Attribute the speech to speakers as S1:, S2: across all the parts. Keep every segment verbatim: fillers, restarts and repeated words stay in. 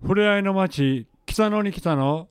S1: ふれあいの町北野に来たの。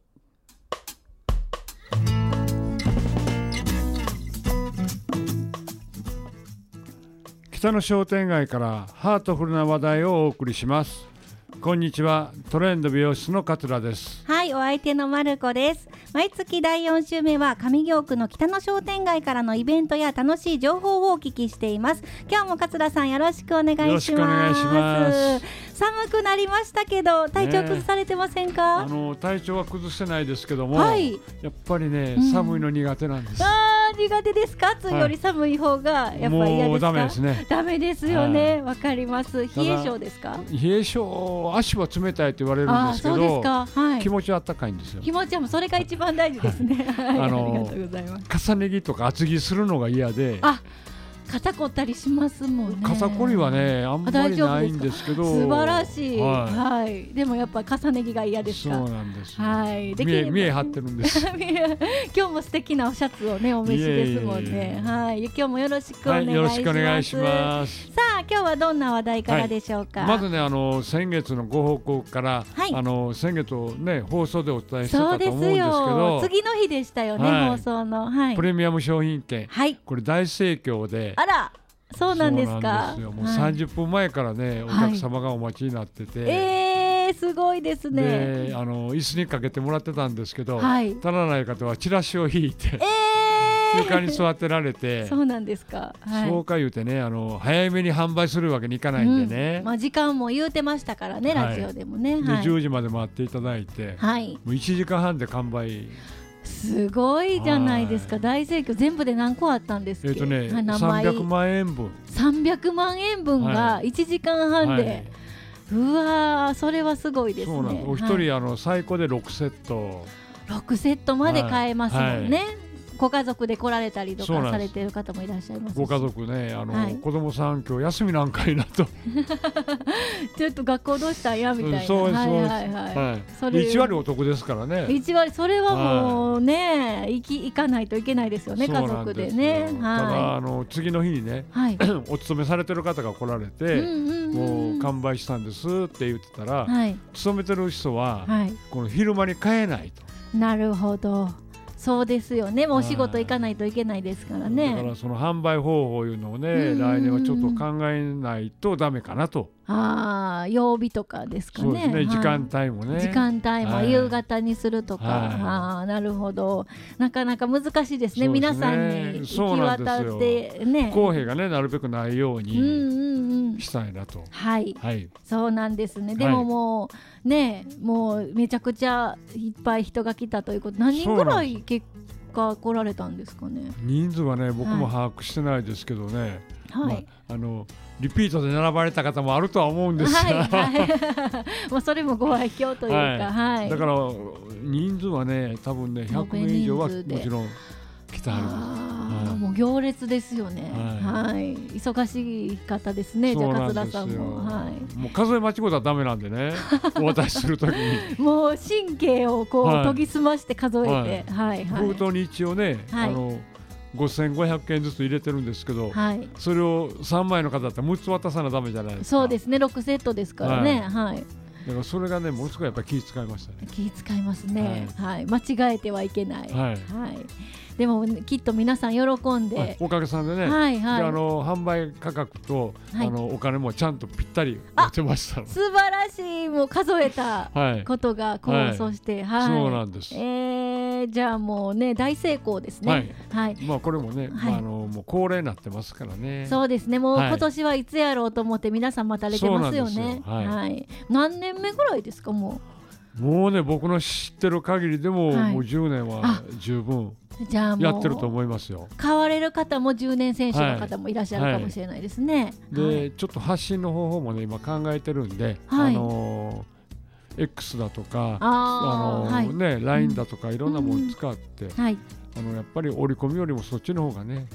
S1: 北野商店街からハートフルな話題をお送りします。こんにちは、トレンド美容室の桂です。
S2: はい、お相手のまる子です。毎月だいよん週目は上京区の北野商店街からのイベントや楽しい情報をお聞きしています。今日も桂さんよろしくお願いします。よろしくお願いします。寒くなりましたけど体調崩されてませんか？
S1: ね、あの体調は崩してないですけども、
S2: はい、
S1: やっぱりね、うん、寒いの苦手なんです。
S2: あー、苦手ですか？暑いより寒い方がやっぱり嫌ですか？もう
S1: ダメですね。
S2: ダメですよね。わ、はい、かります。冷え性ですか？
S1: 冷え性、足は冷たいって言われるんですけど、
S2: そうですか、はい、
S1: 気持ちはあったかいんですよ。
S2: 気持ちはもうそれが一番大事ですね。はい、あのありがとうございます。
S1: 重ね着とか厚着するのが嫌で、
S2: あ、肩こったりしますもんね。
S1: 肩こりはねあんまりないんですけど、
S2: 素晴らしい、
S1: はい
S2: はい、でもやっぱ重ね着が嫌ですか？
S1: そうなんです、
S2: はい、で
S1: 見え見え張ってるんです。
S2: 今日も素敵なおシャツをねお召しですもんね。はい、今日もよろしくお願いします。はい、よろしくお願いします。さあ今日はどんな話題からでしょうか？
S1: はい、まずね、あの先月のご報告から、はい、あの先月をね放送でお伝えしたかと思うんですけど、
S2: 次の日でしたよね、はい、放送の、はい、
S1: プレミアム商品券、
S2: はい、
S1: これ大盛況で、
S2: あら、そうなんですか。
S1: そうなんですよ。もうさんじゅっぷんまえからね、はい、お客様がお待ちになってて、
S2: えー、すごいですね。
S1: で、あの椅子にかけてもらってたんですけど、
S2: はい、
S1: 足らない方はチラシを引いて、
S2: えー、
S1: 床に座ってられて、
S2: そうなんですか。
S1: はい、そうか言うてね、あの早めに販売するわけにいかないんでね、
S2: うん、まあ、時間も言うてましたからね、ラジオでもね、はい、
S1: でじゅうじまで待っていただいて、はい、もういちじかんはんで完売。
S2: すごいじゃないですか。大盛況。全部で何個あったんですか？
S1: えっとね、さんびゃくまんえんぶん
S2: さんびゃくまんえんぶんがいちじかんはんで、はい、うわー、それはすごいですね。
S1: そうなんです。お一人、はい、あの最高でろくセット
S2: ろくセットまで買えますもんね、はいはい、ご家族で来られたりとかされている方もいらっしゃいますし、
S1: ご家族ね、あの、はい、子供さん今日休みなんかいなと
S2: ちょっと学校どうしたんやみたいな、
S1: そうです、そうです、はいはいはい、それいちわりお得ですからね。
S2: いちわり、それはもうね、はい、行き行かないといけないですよね、家族でね。はい、た
S1: だあの次の日にね、はい、お勤めされてる方が来られて、うんうんうん、もう完売したんですって言ってたら、はい、勤めてる人は、はい、この昼間に買えないと。
S2: なるほど、そうですよね。もうお仕事行かないといけないですからね。
S1: だからその販売方法いうのをね、来年はちょっと考えないとダメかなと。
S2: ああ、曜日とかですかね。
S1: そうですね、はい、時間帯もね。
S2: 時間帯も夕方にするとか、はい、ああ、なるほど。なかなか難しいですね。皆さんに行き渡ってね。
S1: 不公平がね、なるべくないようにしたいなと。
S2: うんうんうん、はい、はい、そうなんですね。でももうね、もうめちゃくちゃいっぱい人が来たということ。何人ぐらい結果来られたんですかね？
S1: 人数はね、僕も把握してないですけどね。はい、まあ、あのリピートで並ばれた方もあるとは思うんですが、はい
S2: はい、もうそれもご愛嬌というか、はいはい、
S1: だから人数はね、多分ねひゃくにん以上はもちろん来てはるんです。
S2: はい、もう行列ですよね。はい、はい、忙しい方ですね。じゃあ桂さんも、はい、
S1: もう数え間違うたらダメなんでね、お渡しするときに
S2: もう神経をこう、はい、研ぎ澄まして数えて、はいはいはい、
S1: 封筒に一応ね、はい、あのごせんごひゃくえんずつ入れてるんですけど、はい、それをさんまいの方だったらむっつ渡さなダメじゃないですか。
S2: そうですね、ろくセットですからね。はい、はい、
S1: だからそれがね、ものすごいやっぱり気遣いましたね。
S2: 気遣いますね。はい、はい、間違えてはいけない。はい、はい、でもきっと皆さん喜んで、はい、
S1: おかげさんでね、はいはい、であの販売価格と、はい、あのお金もちゃんとぴったり持てました。
S2: 素晴らしい。もう数えたことがこう、はい、そして、はい、
S1: そうなんです。
S2: えー、じゃあもうね、大成功ですね。
S1: はい、はい、まあこれもね、はい、まあ、あのもう恒例になってますからね。
S2: そうですね、もう今年はいつやろうと思って皆さん待たれてますよね。はい、はい、何年目ぐらいですか？も
S1: うもうね、僕の知ってる限りでも、はい、もうじゅうねんは十分じゃあもうやってると思いますよ。
S2: 買われる方もじゅうねん選手の方もいらっしゃるかもしれないですね。
S1: はいはい、で、ちょっと発信の方法もね今考えてるんで、はい、あのー、X だとかあ、あのーはいね、ライン だとかいろんなものを使って、うんうん、はい、あのやっぱり折り込みよりもそっちの方がね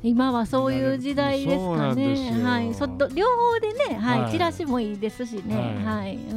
S2: 今はそういう時代ですかね。はい、そ両方でね、はい、はい、チラシもいいですしね。はい、はい、うん。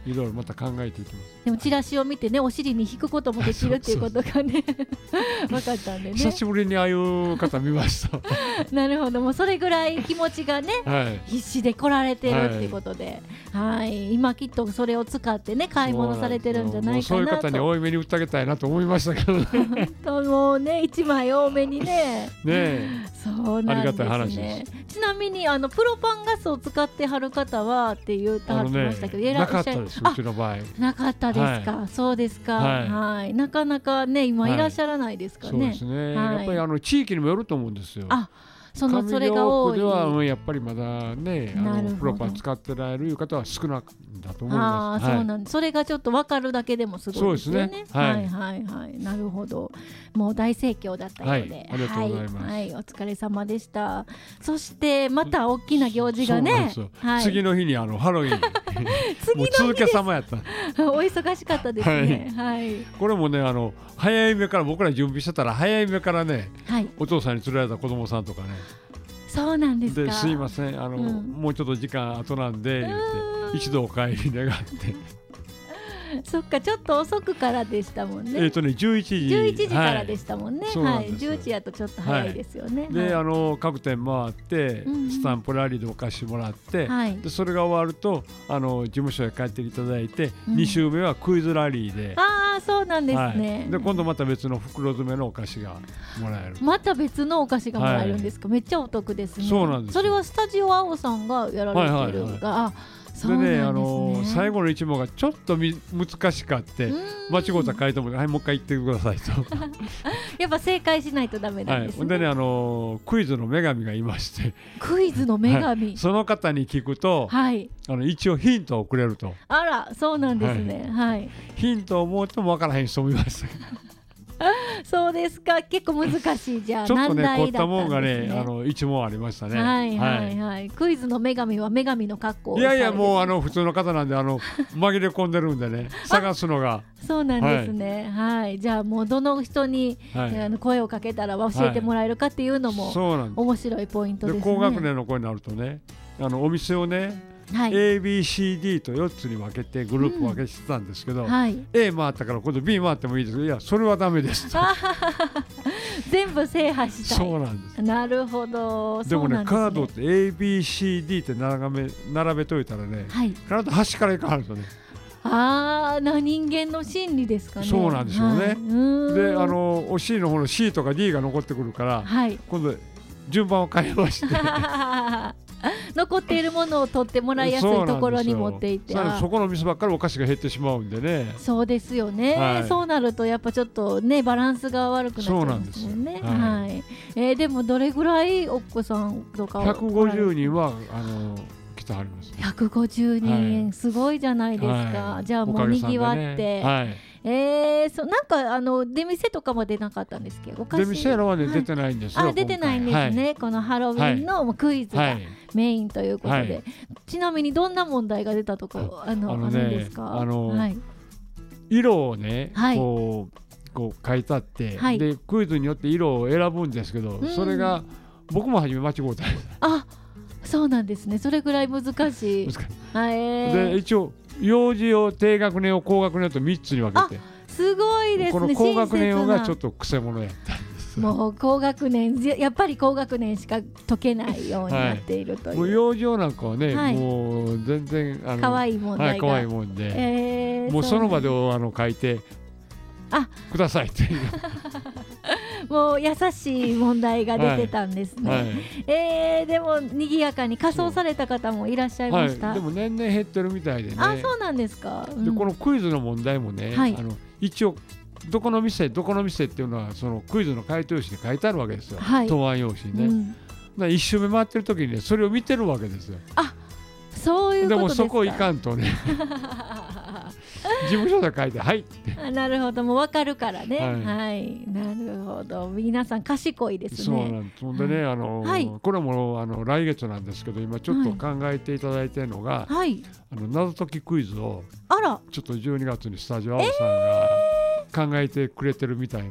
S1: いろいろまた考えていきます。
S2: でもチラシを見てね、お尻に引くこともできるっていうことがね分かったんでね。
S1: 久しぶりにああいう方見ました
S2: なるほど、もうそれぐらい気持ちがね、はい、必死で来られてるっていうことで、はい、はい、今きっとそれを使ってね買い物されてるんじゃないかなと。
S1: そういう方に多い目に売ってあげたいなと思いましたけどね
S2: 本当もうね、いちまい多めにね
S1: ね
S2: そうなんですね。ありがたい話です。ちなみにあのプロパンガスを使ってはる方はって言ってはってましたけど、
S1: ね、なかったです。うちの場合
S2: なかったですか。はい、そうですか、はい、はい、なかなかね今いらっしゃらないですかね。はい、
S1: そうですね、はい、やっぱりあの地域にもよると思うんですよ。
S2: あ、そのそれが多い。
S1: 上京区ではやっぱりまだね、あのプロパン使ってられる方は少なくだと思います。
S2: あ、そうなんです。それがちょっと分かるだけでもすごいですよね。はいはいはい、なるほど。もう大盛況だったようで、
S1: はい、ありがとうございます。
S2: はい、お疲れ様でした。そしてまた大きな行事がね、
S1: はい、次の日にあのハロウィン次の日続けさまやった。
S2: お忙しかったですね。はい、はい、
S1: これもね、あの早い目から僕ら準備してたら早い目からね、はい、お父さんに連れられた子供さんとかね。
S2: そうなんですか。
S1: ですいません、あの、うん、もうちょっと時間後なんで言って一度お帰り願って
S2: そっか、ちょっと遅くからでしたもんね。
S1: えっとねじゅういちじ
S2: じゅういちじからでしたもんね。はい、じゅういちやとちょっと早いですよね。はい、
S1: で、
S2: はい、
S1: あの各店回って、うん、スタンプラリーでお貸してもらって、はい、でそれが終わるとあの事務所へ帰っていただいて、うん、に週目はクイズラリーで、
S2: ああ、そうなんですね。
S1: はい、で今度また別の袋詰めのお菓子がもらえる。
S2: また別のお菓子がもらえるんですか。はい、めっちゃお得ですね。
S1: そうなんです。
S2: それはスタジオ青さんがやられてるが、はいはいはい、あ、
S1: でね、あの最後の一問がちょっとみ難しかって間違った回答も、はい、もう一回言ってくださいと
S2: やっぱ正解しないとダメなんですね。
S1: はい、でね、あのクイズの女神がいまして
S2: クイズの女神、はい、
S1: その方に聞くと、はい、あの一応ヒントをくれると。
S2: あら、そうなんですね。はい、はい、
S1: ヒントをもうとも分からへん人もいました
S2: そうですか。結構難しい。じゃあ
S1: ちょっとね凝ったもんがね、あの一問ありましたね。
S2: はいはいはい、クイズの女神は女神の格好を。
S1: いやいや、もうあの普通の方なんで、あの紛れ込んでるんでね探すのが。
S2: そうなんですね。はい、はい、じゃあもうどの人に、はい、あの声をかけたら教えてもらえるかっていうのも、はい、面白いポイントですね。
S1: で高学年の子になるとね、あのお店をね、はい、エービーシーディー とよっつに分けてグループ分けしてたんですけど、うん、はい、A 回ったから今度 B 回ってもいいですけど、いやそれはダメです
S2: 全部制覇したい。
S1: そうなんです。な
S2: るほど。
S1: でもね、カードって エービーシーディー って並べ並べといたらね、はい、必ず端からいかはるとね、
S2: あーな、人間の心理ですかね。
S1: そうなんでしょうね。はい、で、あのお尻の方の C とか D が残ってくるから、はい、今度順番を変えまして
S2: 残っているものを取ってもらいやすいところに持っていって、
S1: そこの店ばっかりお菓子が減ってしまうんでね。
S2: そうですよね。はい、そうなるとやっぱちょっとねバランスが悪くなっちゃいますもんね。はい、はい、えー、でもどれぐらいお子さんとか
S1: ひゃくごじゅうにんはあの来てはります、ね、
S2: ひゃくごじゅうにん、はい、すごいじゃないですか。はい、じゃあもうにぎわって、ね、はい、えー、そなんかあの出店とかも出なかったんですけど、お菓子
S1: 出店は、ね、はい、出てないんですよ。
S2: あ、出てないんですね。はい、このハロウィンのクイズがメインということで、はい、ちなみにどんな問題が出たとかあの、あの、ね、あるんですか。
S1: あの、はい、色をね、はい、こうこう書いてあって、はい、でクイズによって色を選ぶんですけど、うん、それが僕も初め間違うた。
S2: あ、そうなんですね。それぐらい難しい。難しい。
S1: はい、で一応幼児用、低学年用、高学年用とみっつに分けて。
S2: すごいですね。
S1: この高学年用がちょっとくせ者やったんです。
S2: もう高学年、やっぱり高学年しか解けないようになっているという。はい、もう
S1: 幼児用なんかはね、はい、もう全然あの
S2: 可愛い問題が、
S1: はい、可愛いもんで、えー、もうその場であの書いてあくださいっていう
S2: もう優しい問題が出てたんですね。はいはい、えー、でも賑やかに仮装された方もいらっしゃいました。
S1: はい、でも年々減ってるみたいでね。
S2: あ、そうなんですか。うん、
S1: でこのクイズの問題もね、はい、あの一応どこの店どこの店っていうのはそのクイズの回答用紙に書いてあるわけですよ。はい、答案用紙にね。うん、だ一周目回ってる時にねそれを見てるわけですよ。
S2: あ、そういうことですか。
S1: でもそこいかんとね事務所で書いてはいって
S2: なるほど、もう分かるからね。はい、はい、なるほど。皆さん賢いですね。
S1: そうなんです。ほんでね、はい、あの、はい、これもあの来月なんですけど今ちょっと考えていただいているのが、はい、あの謎解きクイズをあらちょっとじゅうにがつにスタジオ青さんが考えてくれてるみたいなんです。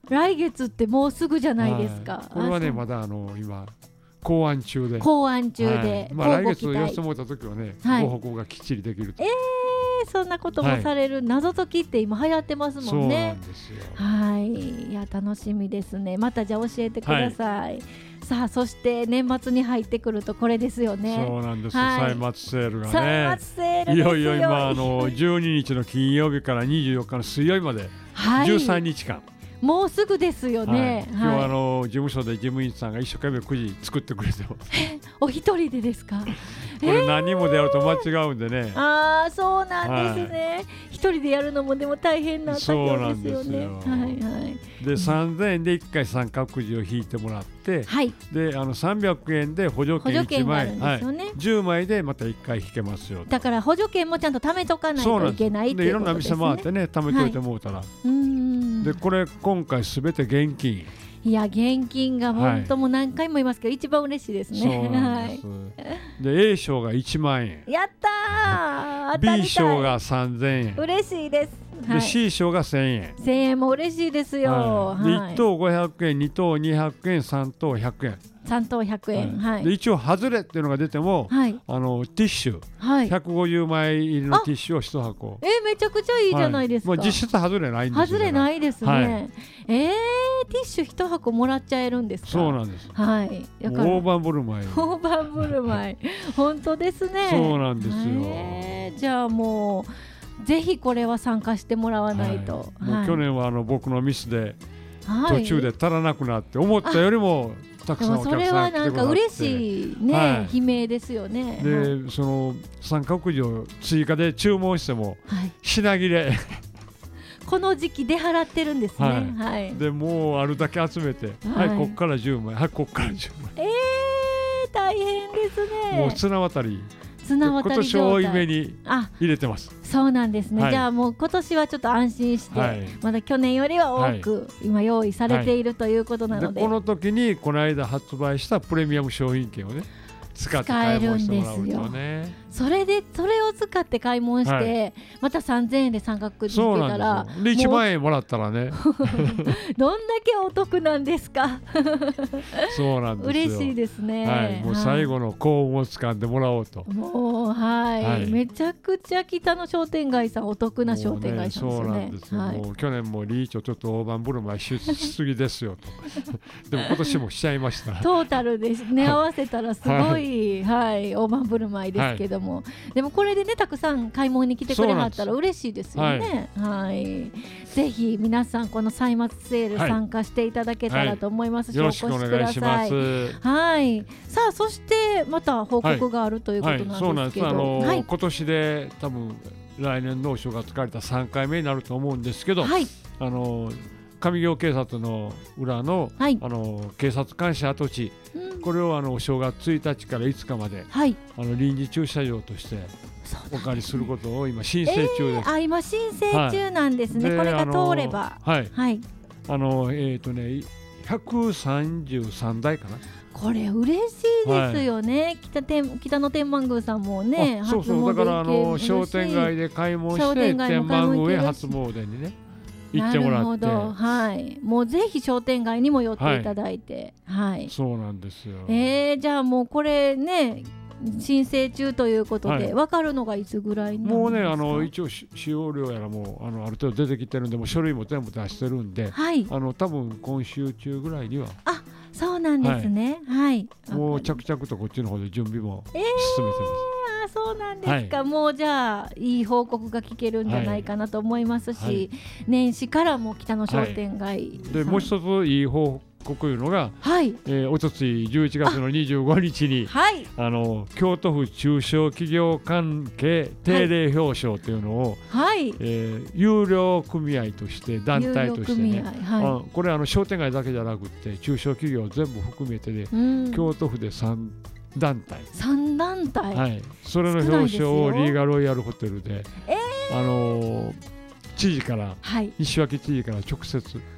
S2: 来月ってもうすぐじゃないですか、はい、
S1: これはねまだあの今考案中で
S2: 考案中で、はい、
S1: まあ、来月寄せてもらった時はね、はい、ご報告がきっちりできると。
S2: えー、そんなこともされる、はい、謎解きって今流行ってますもんね。
S1: そうなんですよ。
S2: はい、いや楽しみですね。またじゃあ教えてください、はい、さあそして年末に入ってくるとこれですよね。
S1: そうなんです、はい、歳末セールがね、
S2: 歳末セールですよ。
S1: いよいよ今あのじゅうににちの金曜日からにじゅうよっかの水曜日までじゅうさんにちかん、はい、
S2: もうすぐですよね、
S1: はい、今日はあの事務所で事務員さんが一生懸命くじ作ってくれてます。
S2: お一人でですか？
S1: これ何人もでやると間違うんでね、
S2: えー、ああそうなんですね、はい、一人でやるのもでも大変な作業ですよね。
S1: はいはい、でさんぜんえんでいっかい三角くじを引いてもらって、はい、であのさんびゃくえんで補助券いちまい、ね、はい、じゅうまいでまたいっかい引けますよ。
S2: だから補助券もちゃんと貯めとかないといけないっていうことですね。
S1: でいろんな店回ってね貯めといてもうたら、はい、うーんでこれ今回すべて現金。
S2: いや現金が本当もう何回も言いますけど、はい、一番嬉しいですね。
S1: そうなんです、はい、で A 賞がいちまんえん、
S2: やったー、当たりたい。
S1: B 賞がさんぜんえん、
S2: 嬉しいです。
S1: で、はい、C 賞がせんえん、
S2: せんえんも嬉しいですよ、
S1: はい、でいっとうごひゃくえん、にとうにひゃくえん、さんとうひゃくえん、
S2: さんとうひゃくえん、はい、
S1: で一応外れっていうのが出ても、はい、あのティッシュ、はい、ひゃくごじゅうまい入りのティッシュをいちはこ。
S2: えー、めちゃくちゃいいじゃないですか、
S1: はい、もう実質外れないんですよ。
S2: 外れないですね、はい、えー、ティッシュいちはこもらっちゃえるんですか？
S1: そうなんです、
S2: はい、だから
S1: 大盤振る舞い
S2: 大盤振る舞い本当ですね。
S1: そうなんですよ、
S2: えー、じゃあもうぜひこれは参加してもらわないと、
S1: はい、もう去年はあの僕のミスで途中で足らなくなって思ったよりもたくさんお客さん来てくださって、
S2: それはなんか嬉しいね、はい、悲鳴ですよね。
S1: で、はい、その三角くじを追加で注文しても品切れ、はい、
S2: この時期出払ってるんですね、はいはい、
S1: でもうあるだけ集めて、はい、はい、こっからじゅうまい、はい、こっからじゅうまい、
S2: えー、大変ですね。
S1: もう綱渡り
S2: 綱渡り
S1: 今年多いめに入れてます。
S2: そうなんですね、はい、じゃあもう今年はちょっと安心して、はい、まだ去年よりは多く今用意されているということなので、はい、
S1: でこの時にこの間発売したプレミアム商品券をね使って買い物してもらうとね、
S2: それでそれを使って買い物して、はい、またさんぜんえんで三角くじ引けたら
S1: でいちまんえんもらったらね
S2: どんだけお得なんですか
S1: そうなんですよ。
S2: 嬉しいですね、
S1: はい、もう最後の幸運を掴んでもらおうと、
S2: もう、はいはい、めちゃくちゃ北の商店街さんお得な商店街さんですよね。
S1: そうなんですよ、はい、もう去年もリーチをちょっと大盤振る舞いしすぎですよとでも今年もしちゃいました
S2: トータルで値合わせたらすごい、はいはい、大盤振る舞いですけども、はい、でもこれでねたくさん買い物に来てくれはったら嬉しいですよね。はい、はい、ぜひ皆さんこの歳末セール参加していただけたらと思いますし、はい、お越しください。はい、さあそしてまた報告があるということなんですけど、はいはい、そうなんです。あのーはい、
S1: 今年で多分来年のお正月借りたさんかいめになると思うんですけど、はい、あのー上京警察の裏の、はい、あの警察官舎跡地、うん、これをあのお正月ついたちからいつかまで、はい、あの臨時駐車場としてお借りすることを今申請中です。え
S2: ー、あ今申請中なんですね、はい、これが通れば、
S1: はい、はい、あのえっとねひゃくさんじゅうさんだいかな。
S2: これ嬉しいですよね、はい、北, 天北の天満宮さんもね、
S1: そうそうだからあの商店街で買い物して天満宮へ初詣にね行ってもらって、なるほど、
S2: はい、もうぜひ商店街にも寄っていただいて、はい、はい、
S1: そうなんですよ。
S2: えー、じゃあもうこれね申請中ということで、はい、分かるのがいつぐらいになるんですか？
S1: もうねあの一応使用料やらもあのある程度出てきてるんでもう書類も全部出してるんで、はい、あの多分今週中ぐらいには。
S2: あそうなんですね、はい、
S1: はい、もう着々とこっちの方で準備も進めてます、
S2: えー、そうなんですか、はい、もうじゃあいい報告が聞けるんじゃないかなと思いますし、はい、年始からも北の商店街、はい、
S1: でもう一ついい報告いうのが、はい、えー、おとついじゅういちがつのにじゅうごにちに あ,、はい、あの京都府中小企業関係定例表彰というのを、はい、えー、有料組合として団体としてね、はい、あこれあの商店街だけじゃなくて中小企業全部含めてで、ね、京都府でさんだんたい
S2: さんだんたい、
S1: はい、それの表彰をリーガロイヤルホテルで、えー、あのー知事から、はい、西脇知事から直接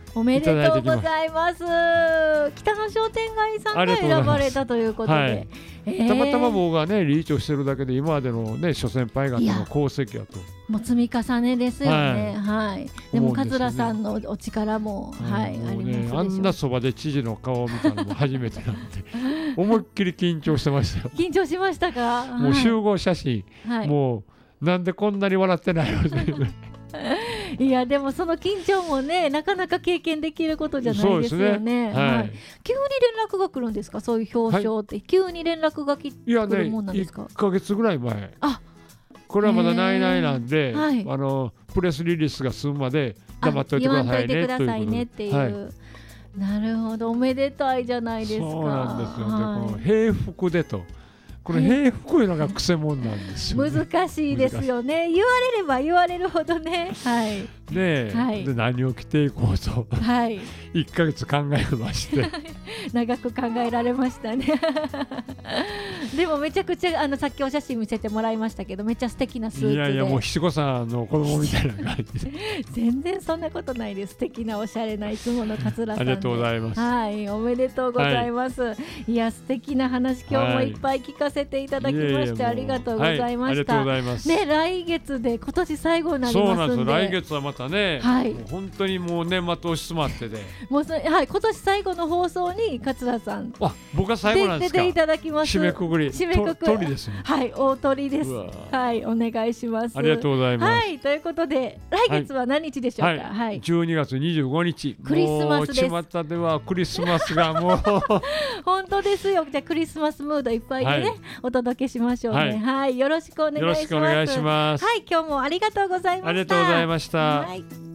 S2: おめでとうございます。北野商店街さんが選ばれたということで、はいえー、
S1: たまたま僕がねリーチをしてるだけで今までのね諸先輩方の功績やと
S2: もう積み重ねですよね。はい、はい、でも桂さんのお力も、うん、はい、
S1: ね、
S2: ありますでしょう。
S1: あんなそばで知事の顔を見たのも初めてなんで思いっきり緊張してましたよ。
S2: 緊張しましたか。
S1: もう集合写真、はい、もうなんでこんなに笑ってないの
S2: いやでもその緊張もねなかなか経験できることじゃないですよね。はいはい、急に連絡が来るんですか、そういう表彰って、はい、急に連絡が来るもんなんですか。
S1: いやねいっかげつぐらい前、あこれはまだないないなんで、はい、あのプレスリリースが済むまで黙っておいてくださいね
S2: 言わんといてくださいねっていう、はい、なるほど、おめでたいじゃないですか。
S1: そうなんですよ、はい、この平服でとこれ平服いうのがくせ者なんですよ、ね、
S2: 難しいですよね。言われれば言われるほどね、はい
S1: ね、はい、で何を着ていこうと、はい、いっかげつ考えまして
S2: 長く考えられましたねでもめちゃくちゃあのさっきお写真見せてもらいましたけどめっちゃ素敵なスーツで、い
S1: やいやもう七五三の子供みたいな感じで
S2: 全然そんなことないです。素敵なおしゃれないつもの桂さんで
S1: ありがとうございます。
S2: はい、おめでとうございます、はい、いや素敵な話今日もいっぱい聞かせていただきまして、はい、ありがとうございました、はい、ね、来月で今年最後になりますんで。そうなんですよ、来月はまたね、はい、もう本当にもう年末押し詰まってでもうそ、はい、今年最後の放送に桂さん
S1: あ僕は最後なんですか。
S2: 出ていただきます。
S1: 締めくくり
S2: 締めくくり
S1: 鳥ですね。
S2: はい、大鳥です。はい、お願いします。
S1: ありがとうございます。
S2: はい、ということで来月は何日でしょうか。はい、はい、
S1: じゅうにがつにじゅうごにち
S2: クリスマスです。
S1: もう巷ではクリスマスがもう
S2: 本当ですよ。じゃあクリスマスムードいっぱいでね、はい、お届けしましょうね。はい、はい、よろしくお願いします。
S1: よろしくお願いします。
S2: はい、今日もありがとうございました。
S1: ありがとうございました。はい。